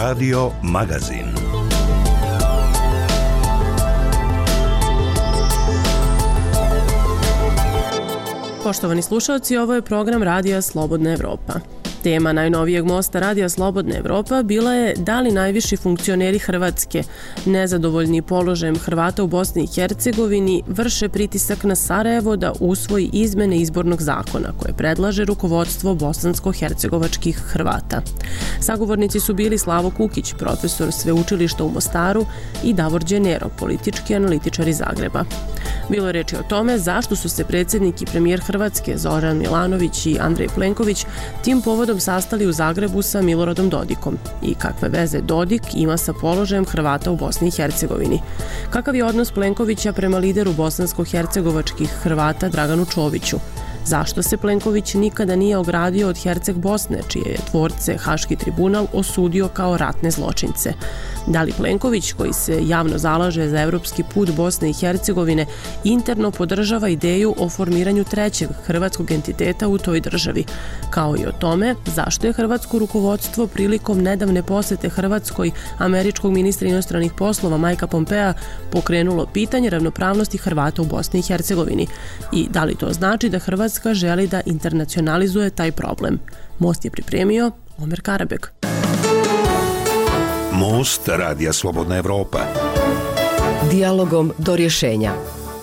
Radio Magazin. Poštovani slušalci, ovo je program Radija Slobodna Evropa. Tema najnovijeg mosta Radija Slobodna Evropa bila je da li najviši funkcioneri Hrvatske, nezadovoljni položajem Hrvata u Bosni i Hercegovini, vrše pritisak na Sarajevo da usvoji izmene izbornog zakona koje predlaže rukovodstvo bosansko-hercegovačkih Hrvata. Sagovornici su bili Slavo Kukić, profesor sveučilišta u Mostaru, i Davor Đenero, politički analitičar iz Zagreba. Bilo je reči o tome zašto su se predsjednik i premijer Hrvatske Zoran Milanović i Andrej Plenković tim povodom sastali u Zagrebu sa Miloradom Dodikom i kakve veze Dodik ima sa položajem Hrvata u Bosni i Hercegovini. Kakav je odnos Plenkovića prema lideru bosansko-hercegovačkih Hrvata Draganu Čoviću? Zašto se Plenković nikada nije ogradio od Herceg Bosne, čije je tvorce Haški tribunal osudio kao ratne zločince? Da li Plenković, koji se javno zalaže za evropski put Bosne i Hercegovine, interno podržava ideju o formiranju trećeg hrvatskog entiteta u toj državi? Kao i o tome zašto je hrvatsko rukovodstvo prilikom nedavne posete Hrvatskoj američkog ministra inostranih poslova Mikea Pompea pokrenulo pitanje ravnopravnosti Hrvata u Bosni i Hercegovini? I da li to znači da Hrvatska želi da internacionalizuje taj problem? Most je pripremio Omer Karabek. Most Radija Slobodna Evropa. Dijalogom do rješenja.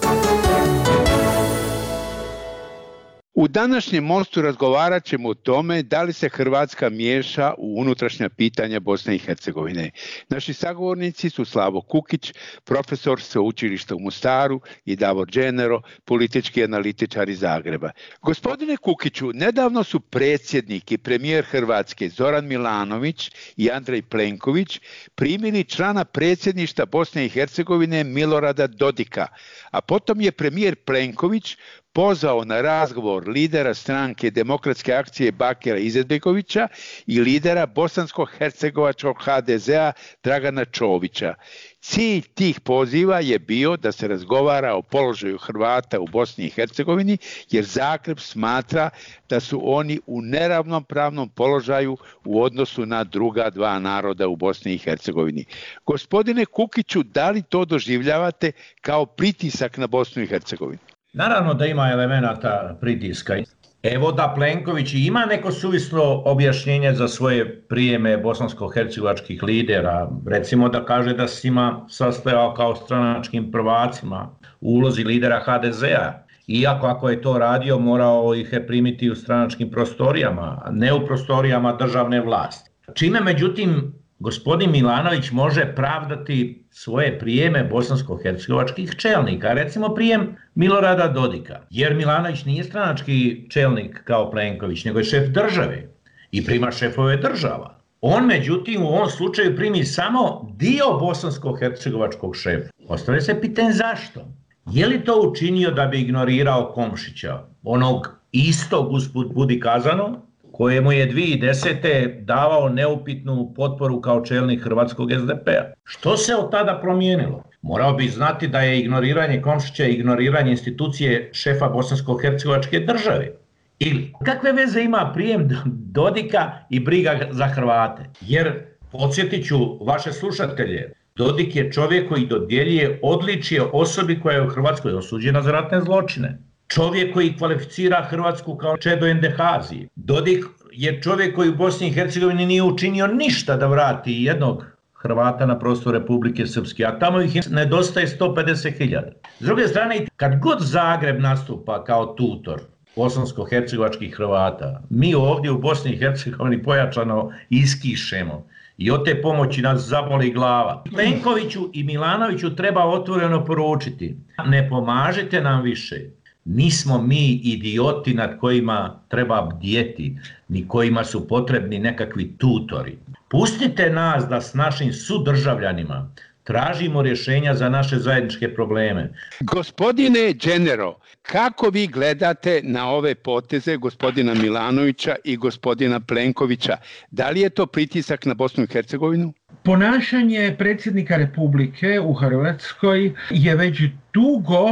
U današnjem mostu razgovarat ćemo o tome da li se Hrvatska miješa u unutrašnja pitanja Bosne i Hercegovine. Naši sagovornici su Slavo Kukić, profesor sveučilišta u Mostaru, i Davor Đenero, politički analitičar iz Zagreba. Gospodine Kukiću, nedavno su predsjednik i premijer Hrvatske Zoran Milanović i Andrej Plenković primili člana predsjedništva Bosne i Hercegovine Milorada Dodika, a potom je premijer Plenković pozvao na razgovor lidera stranke Demokratske akcije Bakira Izetbegovića i lidera bosansko-hercegovačkog HDZ-a Dragana Čovića. Cilj tih poziva je bio da se razgovara o položaju Hrvata u Bosni i Hercegovini, jer Zagreb smatra da su oni u neravnopravnom položaju u odnosu na druga dva naroda u Bosni i Hercegovini. Gospodine Kukiću, da li to doživljavate kao pritisak na Bosnu i Hercegovinu? Naravno da ima elemenata pritiska. Evo da Plenković ima neko suvislo objašnjenje za svoje prijeme bosansko-hercegovačkih lidera. Recimo da kaže da se njima sastajao kao stranačkim prvacima u ulozi lidera HDZ-a. Iako ako je to radio, morao ih je primiti u stranačkim prostorijama, a ne u prostorijama državne vlasti. Čime, međutim, gospodin Milanović može pravdati svoje prijeme bosansko-hercegovačkih čelnika, recimo prijem Milorada Dodika, jer Milanović nije stranački čelnik kao Plenković, nego je šef države i prima šefove država. On, međutim, u ovom slučaju primi samo dio bosansko-hercegovačkog šefa. Ostaje se pitanje zašto? Je li to učinio da bi ignorirao Komšića, onog istog, usput budi kazano, kojemu je 2010. davao neupitnu potporu kao čelnik hrvatskog SDP-a. Što se od tada promijenilo? Morao bi znati da je ignoriranje Komšića ignoriranje institucije šefa bosansko-hercegovačke države. Ili kakve veze ima prijem Dodika i briga za Hrvate? Jer, podsjetit ću vaše slušatelje, Dodik je čovjek koji dodjeljuje odličje osobi koja je u Hrvatskoj osuđena za ratne zločine. Čovjek koji kvalificira Hrvatsku kao čedo endehazije. Dodik je čovjek koji u Bosni i Hercegovini nije učinio ništa da vrati jednog Hrvata na prostor Republike Srpske, a tamo ih nedostaje 150.000. S druge strane, kad god Zagreb nastupa kao tutor bosansko-hercegovačkih Hrvata, mi ovdje u Bosni i Hercegovini pojačano iskišemo i od te pomoći nas zaboli glava. Plenkoviću i Milanoviću treba otvoreno poručiti: ne pomažite nam više. Nismo mi idioti nad kojima treba bdjeti, ni kojima su potrebni nekakvi tutori. Pustite nas da s našim sudržavljanima tražimo rješenja za naše zajedničke probleme. Gospodine Đenero, kako vi gledate na ove poteze gospodina Milanovića i gospodina Plenkovića? Da li je to pritisak na Bosnu i Hercegovinu? Ponašanje predsjednika Republike u Hrvatskoj je već dugo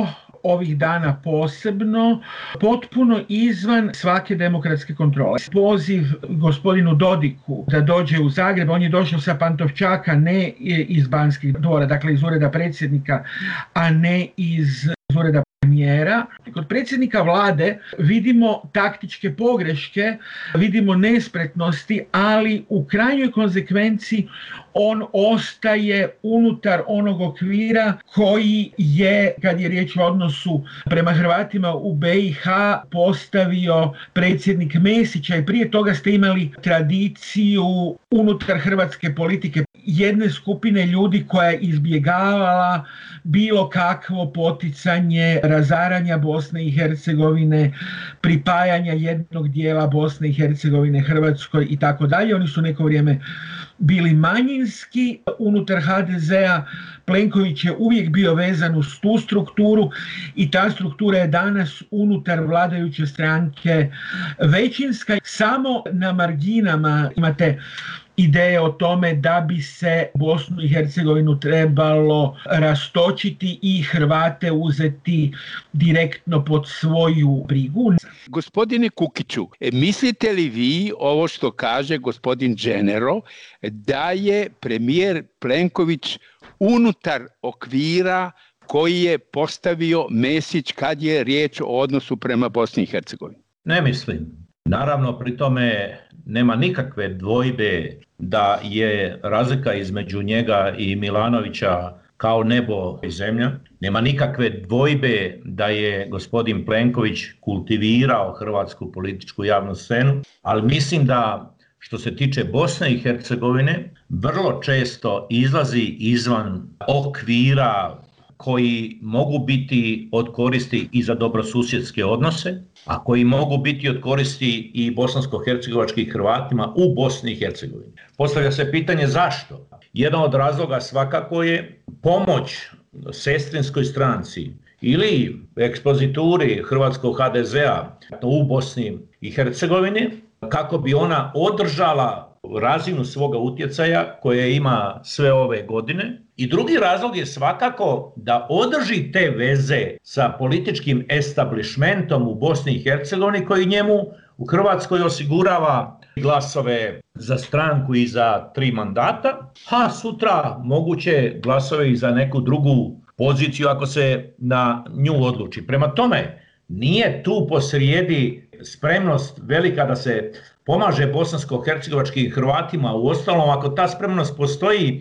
ovih dana posebno, potpuno izvan svake demokratske kontrole. Poziv gospodinu Dodiku da dođe u Zagreb, on je došao sa Pantovčaka, ne iz Banskih dvora, dakle iz ureda predsjednika, a ne iz ureda premijera. Kod predsjednika vlade vidimo taktičke pogreške, vidimo nespretnosti, ali u krajnjoj konsekvenci on ostaje unutar onog okvira koji je, kad je riječ o odnosu prema Hrvatima u BiH, postavio predsjednik Mesića, i prije toga ste imali tradiciju unutar hrvatske politike jedne skupine ljudi koja je izbjegavala bilo kakvo poticanje razaranja Bosne i Hercegovine, pripajanja jednog dijela Bosne i Hercegovine Hrvatskoj i tako dalje. Oni su neko vrijeme bili manjinski unutar HDZ-a. Plenković je uvijek bio vezan uz tu strukturu i ta struktura je danas unutar vladajuće stranke većinska. Samo na marginama imate ideje o tome da bi se Bosnu i Hercegovinu trebalo rastočiti i Hrvate uzeti direktno pod svoju brigu. Gospodine Kukiću, mislite li vi ovo što kaže gospodin Genero, da je premijer Plenković unutar okvira koji je postavio Mesić kad je riječ o odnosu prema Bosni i Hercegovini? Ne mislim. Naravno, pri tome nema nikakve dvojbe da je razlika između njega i Milanovića kao nebo i zemlja. Nema nikakve dvojbe da je gospodin Plenković kultivirao hrvatsku političku javnu scenu, ali mislim da što se tiče Bosne i Hercegovine vrlo često izlazi izvan okvira koji mogu biti od koristi i za dobrosusjedske odnose, a koji mogu biti od koristi i bosansko-hercegovačkim Hrvatima u Bosni i Hercegovini. Postavlja se pitanje zašto? Jedan od razloga svakako je pomoć sestrinskoj stranci ili ekspozituri hrvatskog HDZ-a u Bosni i Hercegovini, kako bi ona održala razinu svoga utjecaja koje ima sve ove godine. I drugi razlog je svakako da održi te veze sa političkim establishmentom u Bosni i Hercegovini koji njemu u Hrvatskoj osigurava glasove za stranku i za 3 mandata, a sutra moguće glasove i za neku drugu poziciju ako se na nju odluči. Prema tome, nije tu posrijedi spremnost velika da se pomaže bosansko-hercegovačkim Hrvatima. Uostalom, ako ta spremnost postoji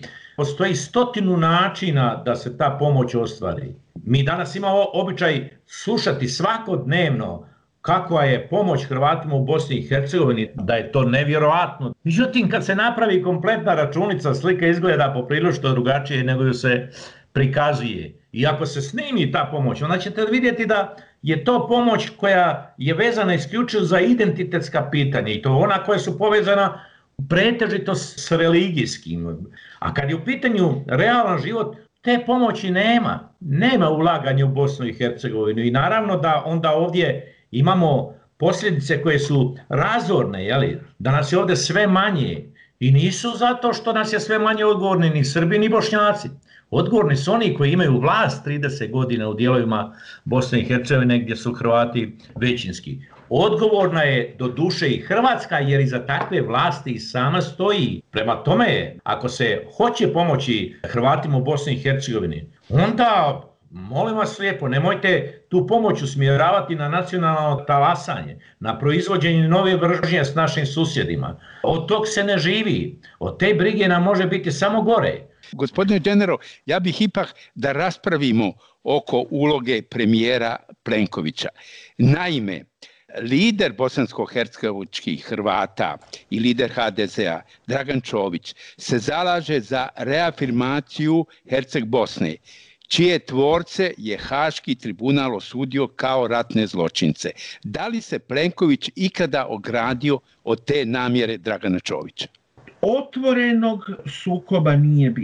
100 načina da se ta pomoć ostvari. Mi danas imamo običaj slušati svakodnevno kakva je pomoć Hrvatima u Bosni i Hercegovini, da je to nevjerojatno. Međutim, kad se napravi kompletna računica, slika izgleda poprilično drugačije nego ju se prikazuje. I ako se snimi ta pomoć, onda ćete vidjeti da je to pomoć koja je vezana isključivo za identitetska pitanja i to ona koja su povezana pretežito s religijskim. A kad je u pitanju realan život, te pomoći nema. Nema ulaganja u Bosnu i Hercegovinu i naravno da onda ovdje imamo posljedice koje su razorne, jeli? Da nas je ovdje sve manje i nisu zato što nas je sve manje odgovorni ni Srbi ni Bošnjaci. Odgovorni su oni koji imaju vlast 30 godina u dijelovima Bosne i Hercegovine gdje su Hrvati većinski. Odgovorna je do duše i Hrvatska jer iza takve vlasti i sama stoji. Prema tome, ako se hoće pomoći Hrvatima u Bosni i Hercegovini, onda molim vas lijepo, nemojte tu pomoć usmjeravati na nacionalno talasanje, na proizvođenje nove mržnje s našim susjedima. Od tog se ne živi, od te brige nam može biti samo gore. Gospodine Genero, ja bih ipak da raspravimo oko uloge premijera Plenkovića. Naime, lider bosansko-hercegovačkih Hrvata i lider HDZ-a Dragan Čović se zalaže za reafirmaciju Herceg Bosne, čije tvorce je Haški tribunal osudio kao ratne zločince. Da li se Plenković ikada ogradio od te namjere Dragana Čovića? Otvorenog sukoba nije bilo.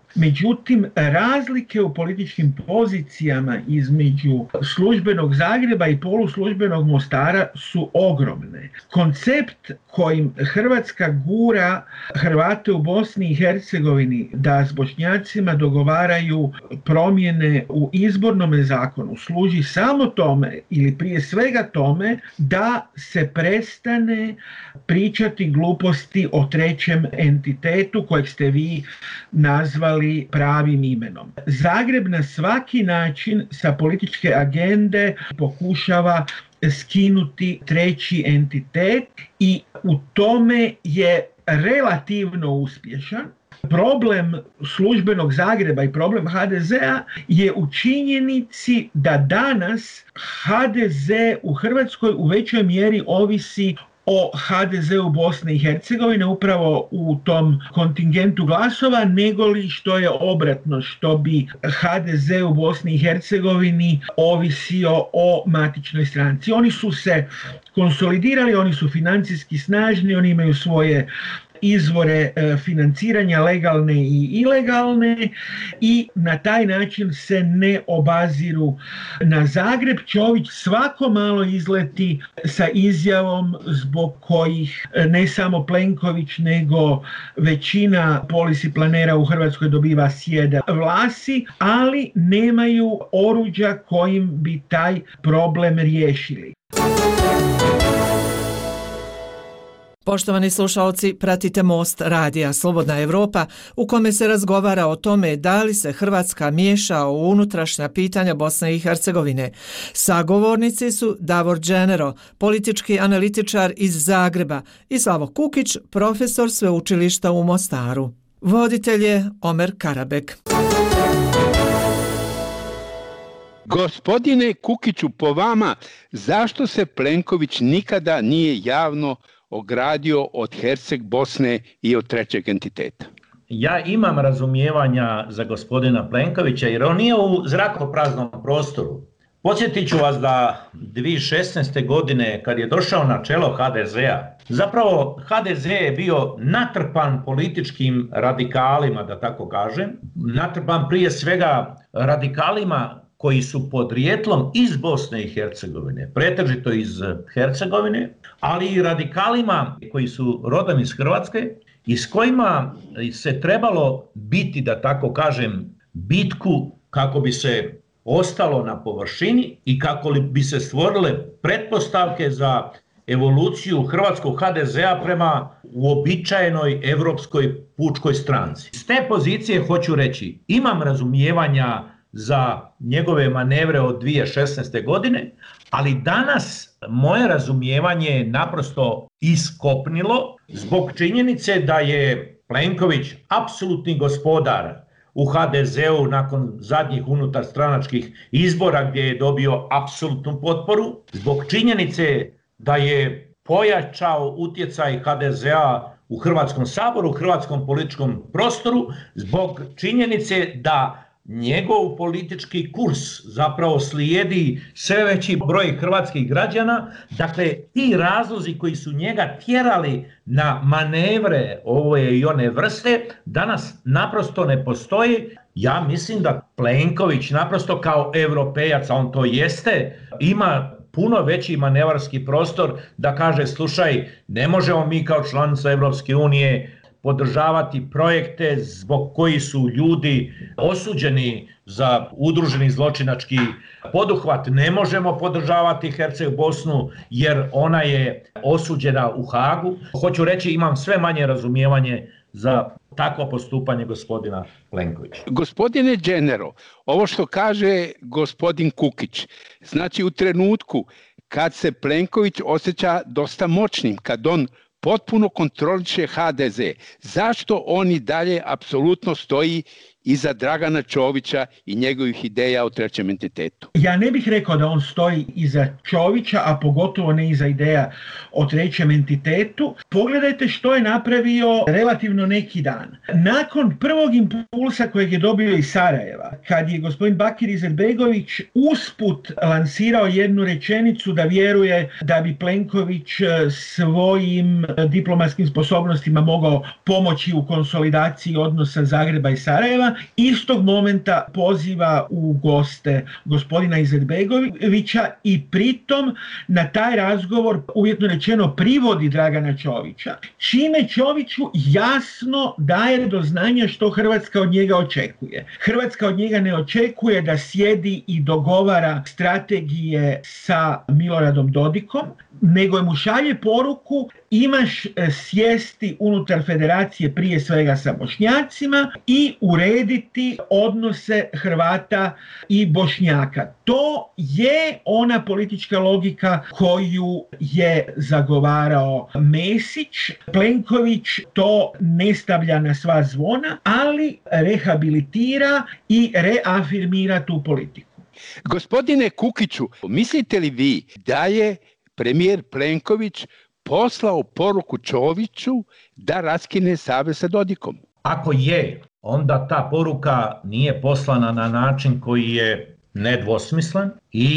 Međutim, razlike u političkim pozicijama između službenog Zagreba i poluslužbenog Mostara su ogromne. Koncept kojim Hrvatska gura Hrvate u Bosni i Hercegovini da s Bošnjacima dogovaraju promjene u izbornom zakonu služi samo tome, ili prije svega tome, da se prestane pričati gluposti o trećem entitetu kojeg ste vi nazvali pravim imenom. Zagreb na svaki način sa političke agende pokušava skinuti treći entitet i u tome je relativno uspješan. Problem službenog Zagreba i problem HDZ-a je u činjenici da danas HDZ u Hrvatskoj u većoj mjeri ovisi o HDZ-u Bosne i Hercegovine upravo u tom kontingentu glasova, nego li što je obratno, što bi HDZ u Bosni i Hercegovini ovisio o matičnoj stranci. Oni su se konsolidirali, oni su financijski snažni, oni imaju svoje izvore financiranja legalne i ilegalne i na taj način se ne obaziru na Zagreb. Čović svako malo izleti sa izjavom zbog kojih ne samo Plenković nego većina policy planera u Hrvatskoj dobiva sjeda vlasi, ali nemaju oruđa kojim bi taj problem riješili. Poštovani slušalci, pratite Most radija Slobodna Evropa u kome se razgovara o tome da li se Hrvatska miješa u unutrašnja pitanja Bosne i Hercegovine. Sagovornici su Davor Dženero, politički analitičar iz Zagreba, i Slavo Kukić, profesor sveučilišta u Mostaru. Voditelj je Omer Karabek. Gospodine Kukiću, po vama, zašto se Plenković nikada nije javno ogradio od Herceg Bosne i od trećeg entiteta? Ja imam razumijevanja za gospodina Plenkovića jer on nije u zrakopraznom prostoru. Podsjetit ću vas da 2016. godine kad je došao na čelo HDZ-a, zapravo HDZ je bio natrpan političkim radikalima, da tako kažem, natrpan prije svega radikalima koji su podrijetlom iz Bosne i Hercegovine, pretežito iz Hercegovine, ali i radikalima koji su rodom iz Hrvatske i s kojima se trebalo biti, da tako kažem, bitku kako bi se ostalo na površini i kako bi se stvorile pretpostavke za evoluciju hrvatskog HDZ-a prema uobičajenoj evropskoj pučkoj stranci. S te pozicije hoću reći, imam razumijevanja za njegove manevre od 2016. godine, ali danas moje razumijevanje je naprosto iskopnilo zbog činjenice da je Plenković apsolutni gospodar u HDZ-u nakon zadnjih unutarstranačkih izbora gdje je dobio apsolutnu potporu, zbog činjenice da je pojačao utjecaj HDZ-a u Hrvatskom saboru, u hrvatskom političkom prostoru, zbog činjenice da njegov politički kurs zapravo slijedi sve veći broj hrvatskih građana. Dakle, ti razlozi koji su njega tjerali na manevre ove i one vrste danas naprosto ne postoji. Ja mislim da Plenković naprosto kao europejac, a on to jeste, ima puno veći manevarski prostor da kaže, slušaj, ne možemo mi kao članica Europske unije podržavati projekte zbog koji su ljudi osuđeni za udruženi zločinački poduhvat. Ne možemo podržavati Herceg Bosnu jer ona je osuđena u Hagu. Hoću reći, imam sve manje razumijevanje za takvo postupanje gospodina Plenkovića. Gospodine Dženero, ovo što kaže gospodin Kukić, znači u trenutku kad se Plenković osjeća dosta moćnim, kad on potpuno kontroliše HDZ, zašto on i dalje apsolutno stoji iza Dragana Čovića i njegovih ideja o trećem entitetu? Ja ne bih rekao da on stoji iza Čovića, a pogotovo ne iza ideja o trećem entitetu. Pogledajte što je napravio relativno neki dan. Nakon prvog impulsa kojeg je dobio iz Sarajeva, kad je gospodin Bakir Izetbegović usput lansirao jednu rečenicu da vjeruje da bi Plenković svojim diplomatskim sposobnostima mogao pomoći u konsolidaciji odnosa Zagreba i Sarajeva, Hrvatima, istog momenta poziva u goste gospodina Izetbegovića i pritom na taj razgovor, uvjetno rečeno, privodi Dragana Čovića, čime Čoviću jasno daje do znanja što Hrvatska od njega očekuje. Hrvatska od njega ne očekuje da sjedi i dogovara strategije sa Miloradom Dodikom, nego mu šalje poruku: imaš sjesti unutar federacije prije svega sa Bošnjacima i urediti odnose Hrvata i Bošnjaka. To je ona politička logika koju je zagovarao Mesić. Plenković to ne stavlja na sva zvona, ali rehabilitira i reafirmira tu politiku. Gospodine Kukiću, mislite li vi da je premijer Plenković poslao poruku Čoviću da raskine savez sa Dodikom? Ako je, onda ta poruka nije poslana na način koji je nedvosmislen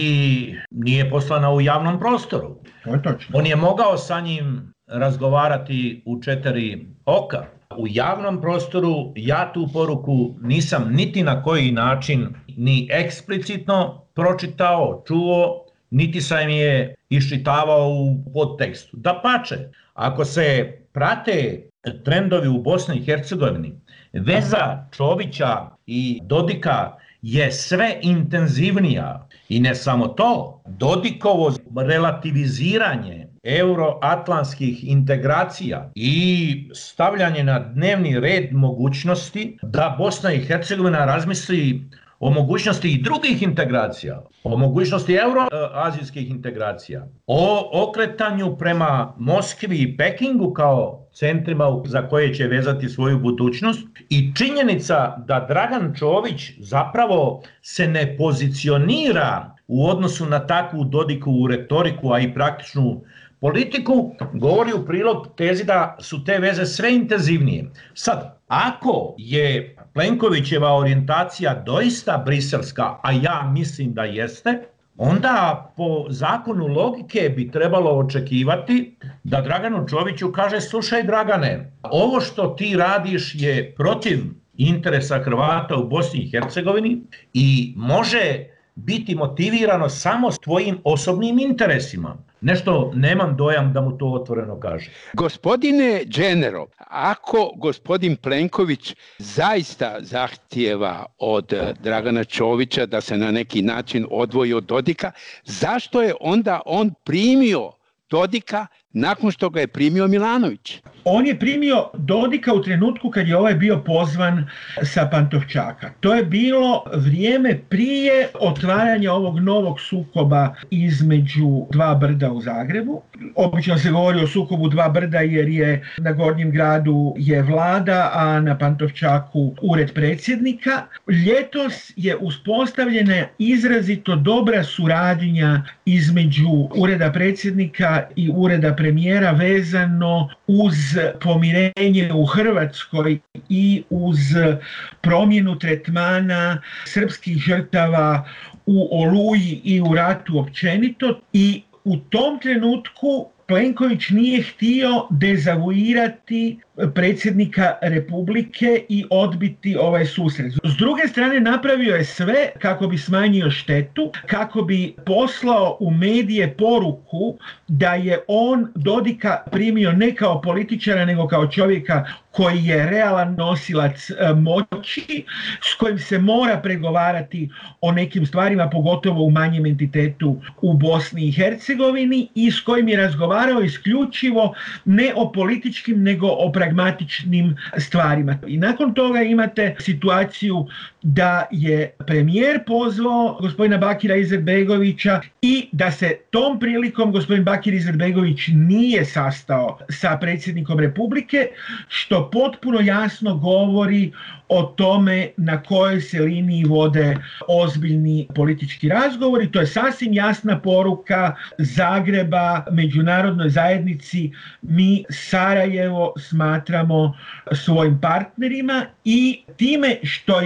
i nije poslana u javnom prostoru. To je točno. On je mogao sa njim razgovarati u 4 oka. U javnom prostoru ja tu poruku nisam niti na koji način ni eksplicitno pročitao, čuo, niti sam je iščitavao u podtekstu. Dapače, ako se prate trendovi u Bosni i Hercegovini, veza Čovića i Dodika je sve intenzivnija. I ne samo to, Dodikovo relativiziranje euroatlantskih integracija i stavljanje na dnevni red mogućnosti da Bosna i Hercegovina razmisli o mogućnosti i drugih integracija, o mogućnosti euroazijskih integracija, o okretanju prema Moskvi i Pekingu kao centrima za koje će vezati svoju budućnost, i činjenica da Dragan Čović zapravo se ne pozicionira u odnosu na takvu Dodikovu retoriku, a i praktičnu politiku, govori u prilog tezi da su te veze sve intenzivnije. Sad, ako je Plenkovićeva orijentacija doista briselska, a ja mislim da jeste, onda po zakonu logike bi trebalo očekivati da Draganu Čoviću kaže: slušaj Dragane, ovo što ti radiš je protiv interesa Hrvata u Bosni i Hercegovini i može biti motivirano samo s tvojim osobnim interesima. Nešto nemam dojam da mu to otvoreno kaže. Gospodine Dženero, ako gospodin Plenković zaista zahtijeva od Dragana Čovića da se na neki način odvoji od Dodika, zašto je onda on primio Dodika nakon što ga je primio Milanović? On je primio Dodika u trenutku kad je ovaj bio pozvan sa Pantovčaka. To je bilo vrijeme prije otvaranja ovog novog sukoba između dva brda u Zagrebu. Obično se govori o sukobu dva brda jer je na Gornjem gradu je vlada, a na Pantovčaku ured predsjednika. Ljetos je uspostavljena izrazito dobra suradnja između ureda predsjednika i ureda premijera vezano uz pomirenje u Hrvatskoj i uz promjenu tretmana srpskih žrtava u Oluji i u ratu općenito, i u tom trenutku Plenković nije htio dezavuirati predsjednika Republike i odbiti ovaj susret. S druge strane, napravio je sve kako bi smanjio štetu, kako bi poslao u medije poruku da je on Dodika primio ne kao političara, nego kao čovjeka koji je realan nosilac moći, s kojim se mora pregovarati o nekim stvarima, pogotovo u manjem entitetu u Bosni i Hercegovini, i s kojim je razgovarao isključivo ne o političkim, nego o pragmatičnim stvarima. I nakon toga imate situaciju da je premijer pozvao gospodina Bakira Izetbegovića i da se tom prilikom gospodin Bakir Izetbegović nije sastao sa predsjednikom Republike, što potpuno jasno govori o tome na kojoj se liniji vode ozbiljni politički razgovori. To je sasvim jasna poruka Zagreba međunarodnoj zajednici: mi Sarajevo smatramo svojim partnerima, i time što je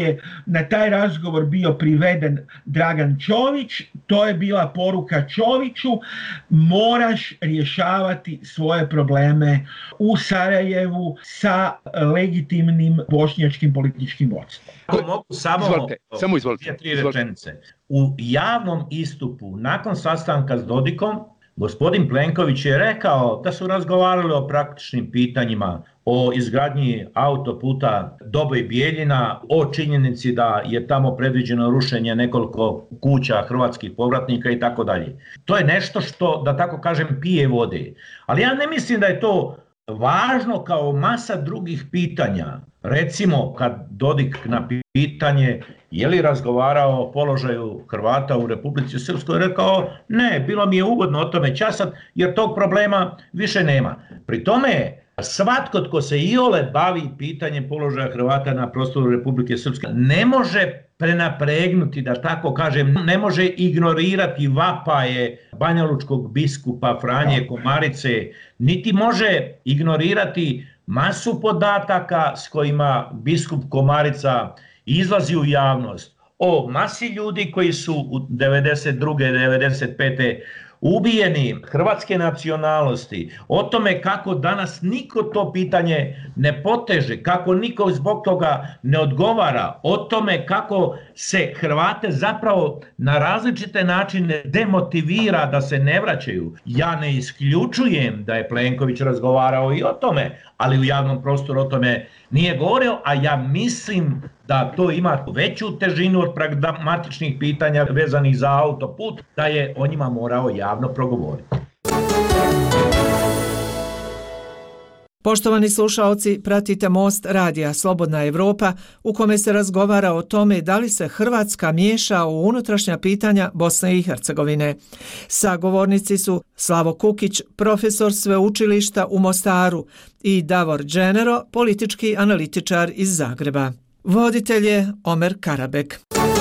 na taj razgovor bio priveden Dragan Čović. To je bila poruka Čoviću, moraš rješavati svoje probleme u Sarajevu sa legitimnim bošnjačkim političkim vodstvom. Ako mogu samo izvolite. 3 rečenice. U javnom istupu nakon sastanka s Dodikom, gospodin Plenković je rekao da su razgovarali o praktičnim pitanjima, o izgradnji autoputa Doboj Bijeljina, o činjenici da je tamo predviđeno rušenje nekoliko kuća hrvatskih povratnika i tako dalje. To je nešto što, da tako kažem, pije vode. Ali ja ne mislim da je to važno kao masa drugih pitanja. Recimo, kad Dodik na pitanje je li razgovarao o položaju Hrvata u Republici Srpskoj, rekao ne, bilo mi je ugodno o tome časat jer tog problema više nema. Pri tome svatko tko se iole bavi pitanjem položaja Hrvata na prostoru Republike Srpske ne može prenapregnuti, da tako kažem, ne može ignorirati vapaje banjalučkog biskupa Franje Komarice, niti može ignorirati masu podataka s kojima biskup Komarica izlazi u javnost o masi ljudi koji su u 92. 95. ubijeni hrvatske nacionalnosti, o tome kako danas niko to pitanje ne poteže, kako niko zbog toga ne odgovara, o tome kako se Hrvate zapravo na različite načine demotivira da se ne vraćaju. Ja ne isključujem da je Plenković razgovarao i o tome, ali u javnom prostoru o tome nije govorio, a ja mislim da to ima veću težinu od pragmatičnih pitanja vezanih za autoput, da je o njima morao javno progovoriti. Poštovani slušaoci, pratite Most radija Slobodna Evropa u kome se razgovara o tome da li se Hrvatska miješa u unutrašnja pitanja Bosne i Hercegovine. Sagovornici su Slavo Kukić, profesor sveučilišta u Mostaru, i Davor Dženero, politički analitičar iz Zagreba. Voditelj je Omer Karabek.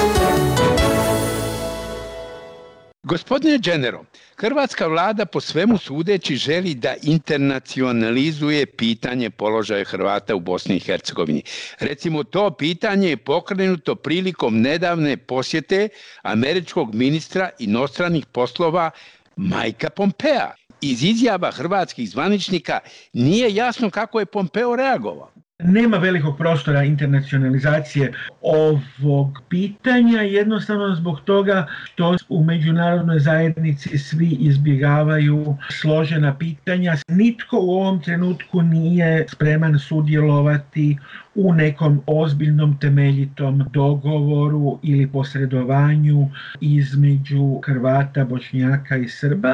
Gospodine Dženero, hrvatska vlada po svemu sudeći želi da internacionalizuje pitanje položaja Hrvata u Bosni i Hercegovini. Recimo, to pitanje je pokrenuto prilikom nedavne posjete američkog ministra inostranih poslova Mikea Pompea. Iz izjava hrvatskih zvaničnika nije jasno kako je Pompeo reagovao. Nema velikog prostora internacionalizacije ovog pitanja, jednostavno zbog toga što u međunarodnoj zajednici svi izbjegavaju složena pitanja. Nitko u ovom trenutku nije spreman sudjelovati u nekom ozbiljnom temeljitom dogovoru ili posredovanju između Hrvata, Bošnjaka i Srba.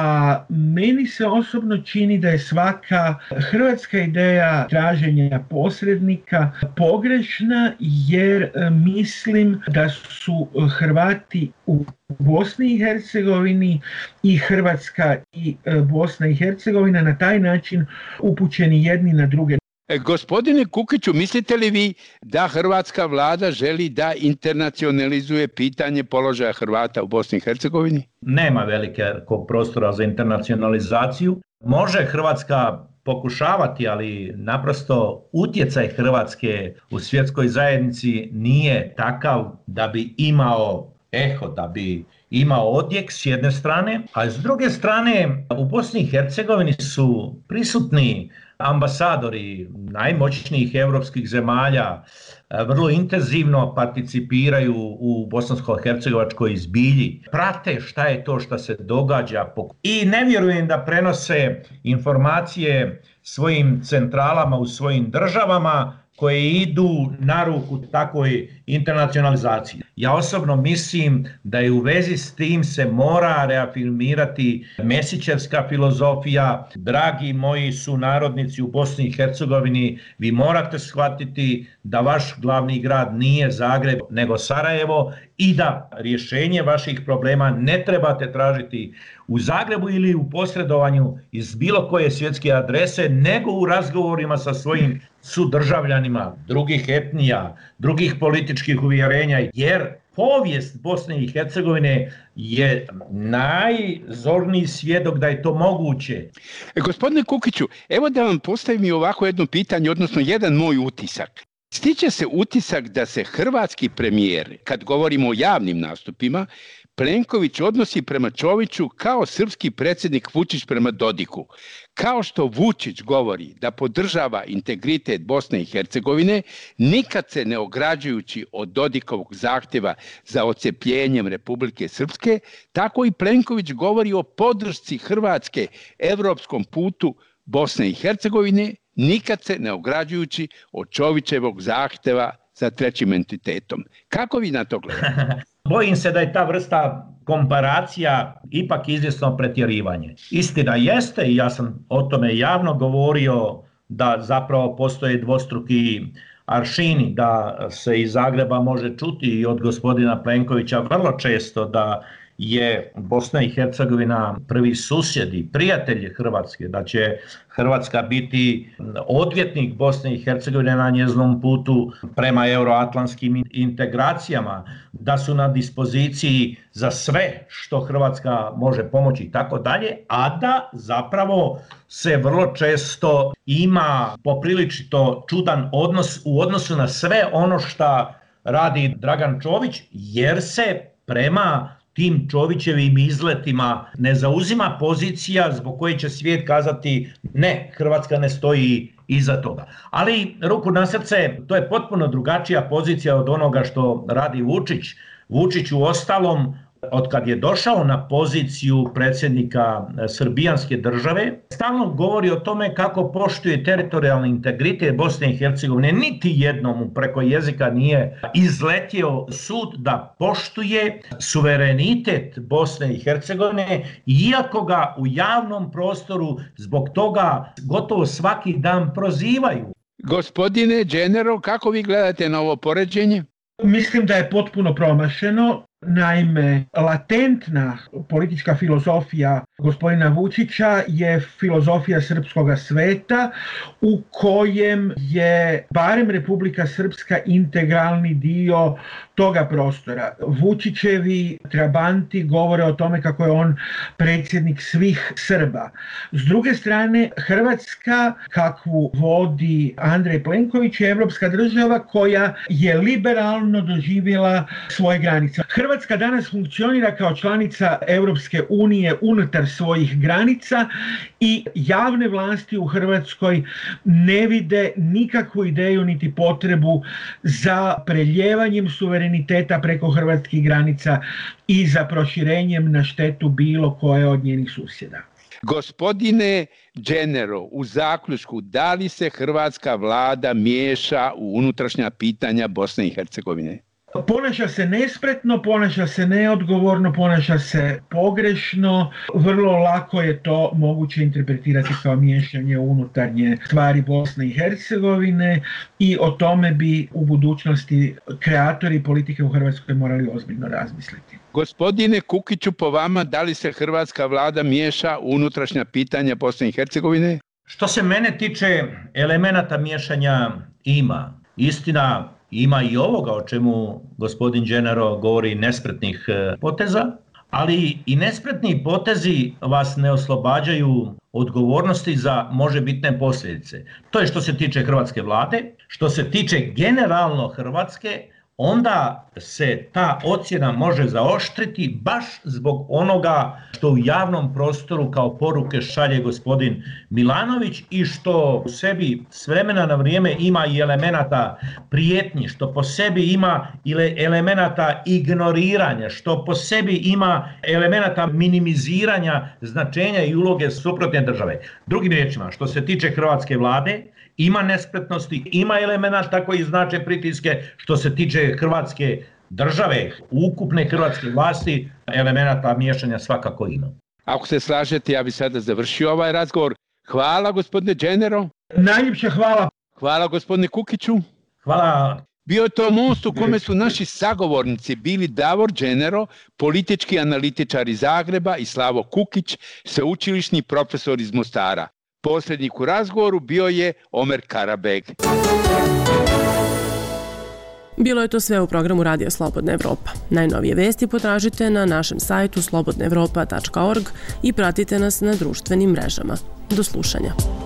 A meni se osobno čini da je svaka hrvatska ideja traženja posrednika pogrešna, jer mislim da su Hrvati u Bosni i Hercegovini i Hrvatska i Bosna i Hercegovina na taj način upućeni jedni na druge. Gospodine Kukiću, mislite li vi da hrvatska vlada želi da internacionalizuje pitanje položaja Hrvata u Bosni i Hercegovini? Nema velikog prostora za internacionalizaciju. Može Hrvatska pokušavati, ali naprosto utjecaj Hrvatske u svjetskoj zajednici nije takav da bi imao eho, da bi imao odjek s jedne strane, a s druge strane u Bosni i Hercegovini su prisutni ambasadori najmoćnijih europskih zemalja, vrlo intenzivno participiraju u bosansko-hercegovačkoj zbilji, prate šta je to što se događa i ne vjerujem da prenose informacije svojim centralama u svojim državama koje idu na ruku takvoj internacionalizaciji. Ja osobno mislim da je u vezi s tim se mora reafirmirati Mesićevska filozofija. Dragi moji sunarodnici u Bosni i Hercegovini, vi morate shvatiti da vaš glavni grad nije Zagreb nego Sarajevo i da rješenje vaših problema ne trebate tražiti u Zagrebu ili u posredovanju iz bilo koje svjetske adrese, nego u razgovorima sa svojim sudržavljanima drugih etnija, drugih političkih uvjerenja, jer povijest Bosne i Hercegovine je najzorniji svjedok da je to moguće. Gospodine Kukiću, evo da vam postavim i ovako jedno pitanje, odnosno jedan moj utisak. Stiče se utisak da se hrvatski premijer, kad govorimo o javnim nastupima, Plenković odnosi prema Čoviću kao srpski predsjednik Vučić prema Dodiku. Kao što Vučić govori da podržava integritet Bosne i Hercegovine, nikad se ne ograđujući od Dodikovog zahtjeva za odcepljenjem Republike Srpske, tako i Plenković govori o podršci Hrvatske evropskom putu Bosne i Hercegovine, nikad se ne ograđujući od Čovićevog zahtjeva za trećim entitetom. Kako vi na to gledate? Bojim se da je ta vrsta komparacija ipak izvjesno pretjerivanje. Istina jeste, i ja sam o tome javno govorio, da zapravo postoje dvostruki aršini, da se iz Zagreba može čuti i od gospodina Plenkovića vrlo često da je Bosna i Hercegovina prvi susjedi, prijatelji Hrvatske, da će Hrvatska biti odvjetnik Bosne i Hercegovine na njezinom putu prema euroatlantskim integracijama, da su na dispoziciji za sve što Hrvatska može pomoći i tako dalje, a da zapravo se vrlo često ima poprilično čudan odnos u odnosu na sve ono što radi Dragan Čović, jer se prema tim Čovićevim izletima ne zauzima pozicija zbog koje će svijet kazati ne, Hrvatska ne stoji iza toga. Ali ruku na srce, to je potpuno drugačija pozicija od onoga što radi Vučić. Vučić u ostalom, od kad je došao na poziciju predsjednika srbijanske države, stalno govori o tome kako poštuje teritorijalni integritet Bosne i Hercegovine. Niti jednom mu preko jezika nije izletio sud da poštuje suverenitet Bosne i Hercegovine, iako ga u javnom prostoru zbog toga gotovo svaki dan prozivaju. Gospodine Dženero, kako vi gledate na ovo poređenje? Mislim da je potpuno promašeno. Naime, latentna politička filozofija gospodina Vučića je filozofija srpskoga sveta u kojem je barem Republika Srpska integralni dio toga prostora. Vučićevi trabanti govore o tome kako je on predsjednik svih Srba. S druge strane, Hrvatska, kakvu vodi Andrej Plenković, je evropska država koja je liberalno doživjela svoje granice. Hrvatska danas funkcionira kao članica Europske unije unutar svojih granica i javne vlasti u Hrvatskoj ne vide nikakvu ideju niti potrebu za preljevanjem suvereniteta preko hrvatskih granica i za proširenjem na štetu bilo koje od njenih susjeda. Gospodine Dženero, u zaključku, da li se hrvatska vlada miješa u unutrašnja pitanja Bosne i Hercegovine? Ponaša se nespretno, ponaša se neodgovorno, ponaša se pogrešno. Vrlo lako je to moguće interpretirati kao miješanje u unutarnje stvari Bosne i Hercegovine i o tome bi u budućnosti kreatori politike u Hrvatskoj morali ozbiljno razmisliti. Gospodine Kukiću, po vama, da li se hrvatska vlada miješa u unutrašnja pitanja Bosne i Hercegovine? Što se mene tiče, elemenata miješanja ima. Istina, ima i ovoga o čemu gospodin Dženero govori, nespretnih poteza, ali i nespretni potezi vas ne oslobađaju odgovornosti za možebitne posljedice. To je što se tiče hrvatske vlade. Što se tiče generalno Hrvatske, onda se ta ocjena može zaoštriti baš zbog onoga što u javnom prostoru kao poruke šalje gospodin Milanović i što u sebi s vremena na vrijeme ima i elemenata prijetnji, što po sebi ima elemenata ignoriranja, što po sebi ima elemenata minimiziranja značenja i uloge suprotne države. Drugim riječima, što se tiče hrvatske vlade, ima nespretnosti, ima elemenata koji znače pritiske. Što se tiče hrvatske države, ukupne hrvatske vlasti, elemenata miješanja svakako ima. Ako se slažete, ja bih sada završio ovaj razgovor. Hvala, gospodine Dženero. Najljepša hvala. Hvala, gospodine Kukiću. Hvala. Bio je to most u kome su naši sagovornici bili Davor Dženero, politički analitičar iz Zagreba, i Slavo Kukić, sveučilišni profesor iz Mostara. Posrednik u razgovoru bio je Omer Karabeg. Bilo je to sve u programu Radija Slobodna Evropa. Najnovije vesti potražite na našem sajtu slobodnaevropa.org i pratite nas na društvenim mrežama. Do slušanja.